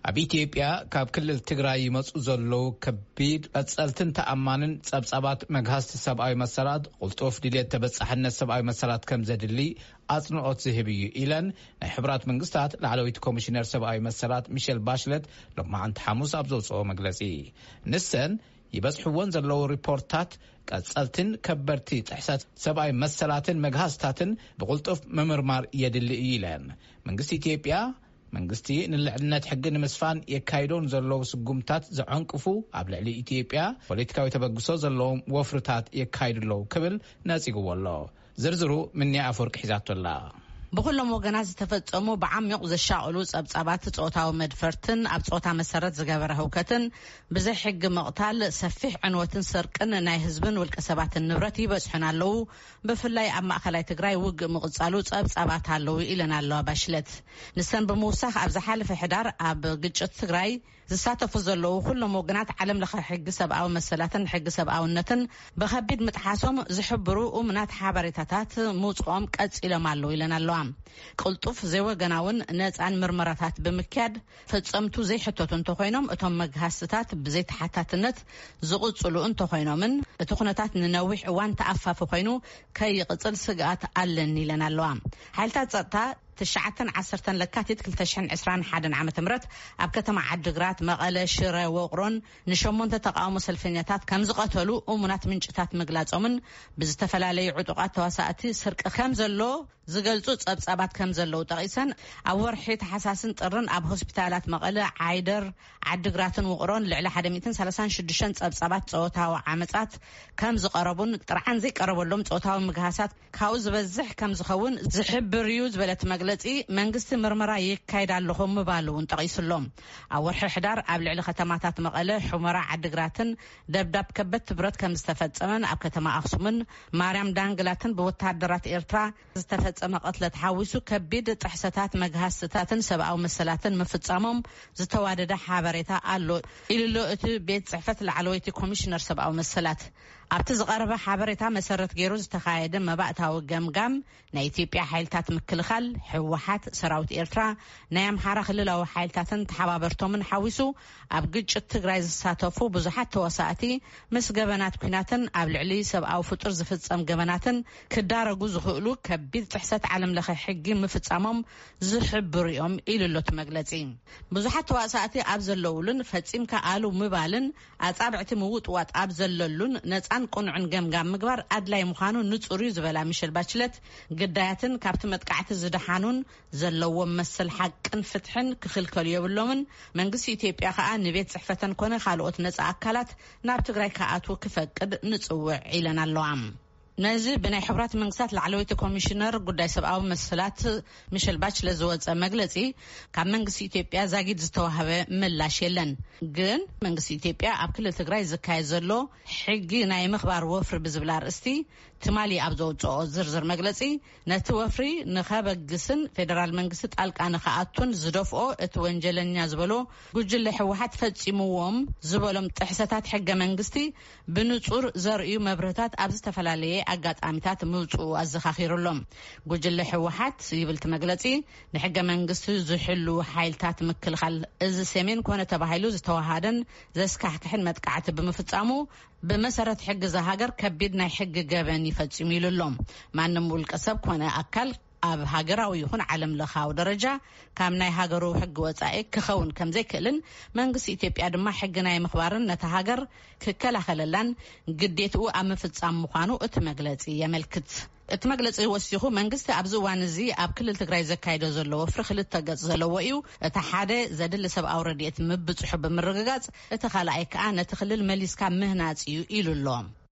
ኣብ ኢትዮጵያ ካብ ክልል ትግራይ ይመጹ ዘለዉ ከቢድ ቀጸልትን ተኣማንን ጸብጻባት መግሃዝቲ ሰብኣዊ መሰላት ቁልጡፍ ድሌት ተበጻሕነት ሰብኣዊ መሰላት ከም ዘድሊ ኣጽንዖት ዝህብ እዩ ኢለን ናይ ሕብራት መንግስታት ላዕለዊት ኮሚሽነር ሰብኣዊ መሰላት ሚሼል ባሽለት ሎማዓንቲ ሐሙስ ኣብ ዘውጽኦ መግለጺ ንሰን ይበጽሕዎን ዘለዉ ሪፖርታት ቀጸልትን ከበርቲ ጥሕሰት ሰብኣዊ መሰላትን መግሃዝታትን ብቁልጡፍ ምምርማር የድሊ እዩ ኢለን መንግስቲ ኢትዮጵያ መንግስቲ ንልዕልነት ሕጊ ንምስፋን የካይዶን ዘለዉ ስጉምታት ዘዕንቅፉ ኣብ ልዕሊ ኢትዮጵያ ፖለቲካዊ ተበግሶ ዘለዎም ወፍርታት የካይድለው ክብል ነጺግዎ ኣሎ ዝርዝሩ ምንያ ኣፈወርቂ ሒዛቶላ بكل موجنات تفتموا بعمق زشاقلو ጸብጻባት ጾታዊ መድፈርትን ኣብ ጾታ መሰረት ዝገበረ ህውከትን ብዘይ ሕጊ መቕታል ሰፊሕ ዕንወትን ሰርቅን ናይ ህዝብን ውልቀ ሰባትን ንብረት ይበጽሑን ኣለዉ ብፍላይ ኣብ ማእከላይ ትግራይ ውግ ምቕጻሉ ጸብጻባት ኣለዉ ኢለን ኣለዋ ባሽለት ንሰን ብምውሳኽ ኣብ ዝሓለፈ ሕዳር ኣብ ግጭት ትግራይ ዝሳተፉ ዘለዉ ኩሎም ወገናት ዓለም ለኸ ሕጊ ሰብኣዊ መሰላትን ሕጊ ሰብኣውነትን ብኸቢድ ምጥሓሶም ዝሕብሩ እሙናት ሓበሬታታት ምውጽኦም ቀጺሎም ኣለዉ ኢለን ኣለዋ ቅልጡፍ ዘይወገናውን ነፃን ምርመራታት ብምክያድ ፈጸምቱ ዘይሕተቱ እንተኾይኖም እቶም መግሃስታት ብዘይ ተሓታትነት ዝቕጽሉ እንተኾይኖምን እቲ ኩነታት ንነዊሕ እዋን ተኣፋፊ ኮይኑ ከይቕጽል ስግኣት ኣለኒ ኢለን ኣለዋ ሓይልታት ጸጥታ تشعتن عصرتن لكاتيت كلتشحن عسران حادن عام تمرت أبكتم عدقرات مقالة شراء وقرن نشمون تتقاوم سلفينياتات كم زقتلو أمونات من جتات مقلات أمن بزتفل علي عدقات تواساتي سرق خمزلو زقلتو تصابات كمزلو تقيسن أور حيت حساسن ترن أب هوسبيتالات مقالة عايدر عدقراتن وقرن لعلى حدميتن سلسان شدشن تصابات صوتها وعمتات كم زقربون طرحان زي قربوا لهم صوتها ومجهاسات كاوز بزح كم زخون زحب ريوز بلت مقلة መንግስቲ ምርመራ ይካይድ ኣለኹም ባሉን ጠቂሱሎም ኣወርሒ ሕዳር ኣብ ልዕሊ ከተማታት መቐለ ሑመራ ዓድግራትን ደብዳብ ከበት ብረት ከም ዝተፈጸመን ኣብ ከተማ ኣክሱምን ማርያም ዳንግላትን ብወታደራት ኤርትራ ዝተፈጸመ ቀትለት ሓዊሱ ከቢድ ጥሕሰታት መግሃስታትን ሰብኣዊ መሰላትን ምፍጻሞም ዝተዋደደ ሓበሬታ ኣሎ ኢሉ እቲ ቤት ጽሕፈት ላዕለወይቲ ኮሚሽነር ሰብኣዊ መሰላት ኣብቲ ዝቐረበ ሓበሬታ መሰረት ገይሩ ዝተኻየደ መባእታዊ ገምጋም ናይ ኢትዮጵያ ሓይልታት ምክልኻል ሕወሓት ሰራዊት ኤርትራ ናይ ኣምሓራ ክልላዊ ሓይልታትን ተሓባበርቶምን ሓዊሱ ኣብ ግጭት ትግራይ ዝሳተፉ ብዙሓት ተወሳእቲ ምስ ገበናት ኩናትን ኣብ ልዕሊ ሰብኣዊ ፍጡር ዝፍጸም ገበናትን ክዳረጉ ዝኽእሉ ከቢድ ጥሕሰት ዓለም ለኸ ሕጊ ምፍጻሞም ዝሕብሩ እዮም ኢሉሎት መግለጺ ብዙሓት ተወሳእቲ ኣብ ዘለውሉን ፈጺምካ ኣሉ ምባልን ኣጻብዕቲ ምውጥዋጥ ኣብ ዘለሉን ነፃ ቁንዕን ገምጋም ምግባር ኣድላይ ምዃኑ ንጹር ዝበላ ሚሼል ባችለት ግዳያትን ካብቲ መጥቃዕቲ ዝደሓኑን ዘለዎም መሰል ሓቅን ፍትሕን ክኽልከሉ የብሎምን መንግስቲ ኢትዮጵያ ከዓ ንቤት ጽሕፈተን ኮነ ካልኦት ነፃ ኣካላት ናብ ትግራይ ከኣትው ክፈቅድ ንጽውዕ ኢለን ኣለዋ ነዚ ብናይ ሕብራት መንግስታት ላዕለወይቲ ኮሚሽነር ጉዳይ ሰብኣዊ መሰላት ሚሼል ባችለት ዝወፀ መግለጺ ካብ መንግስቲ ኢትዮጵያ ዛጊድ ዝተዋህበ ምላሽ የለን ግን መንግስቲ ኢትዮጵያ ኣብ ክልል ትግራይ ዝካየድ ዘሎ ሕጊ ናይ ምኽባር ወፍሪ ብዝብል ኣርእስቲ ትማሊ ኣብ ዘውፅኦ ዝርዝር መግለጺ ነቲ ወፍሪ ንኸበግስን ፌደራል መንግስቲ ጣልቃ ንኸኣቱን ዝደፍኦ እቲ ወንጀለኛ ዝበሎ ጉጅለ ሕወሓት ፈጺምዎም ዝበሎም ጥሕሰታት ሕገ መንግስቲ ብንጹር ዘርእዩ መብርህታት ኣብ ዝተፈላለየ ኣጋጣሚታት ምውጽኡ ኣዘኻኺሩሎም ጉጅለ ሕወሓት ይብልቲ መግለጺ ንሕገ መንግስቲ ዝሕሉ ሓይልታት ምክልኻል እዚ ሰሜን ኮነ ተባሂሉ ዝተዋሃደን ዘስካሕክሕን መጥቃዕቲ ብምፍጻሙ بمسارات حق زهاجر كبير ناي حق جبان يفتشم يلولهم مع إنه ملك سب كونه أكل أب هاجر أو يكون علم لخاو درجة كم ناي هاجرو حق وسائق كخون كم زي كلن منقص إثيوبيا دم حق ناي مخبارن نتهاجر ككلا خللن قديتو أم فتسام مخانو اتمجلتي يملكت اتمجلتي وسيخو منقص أبزوان زي أب كل التجري زكايدو زلوا فرخ للتجز زلوا إيو اتحادة زاد سب أورديت مبت حب من الرجاج اتخلى أنا تخلل مليس كم مهنات إيلو اللهم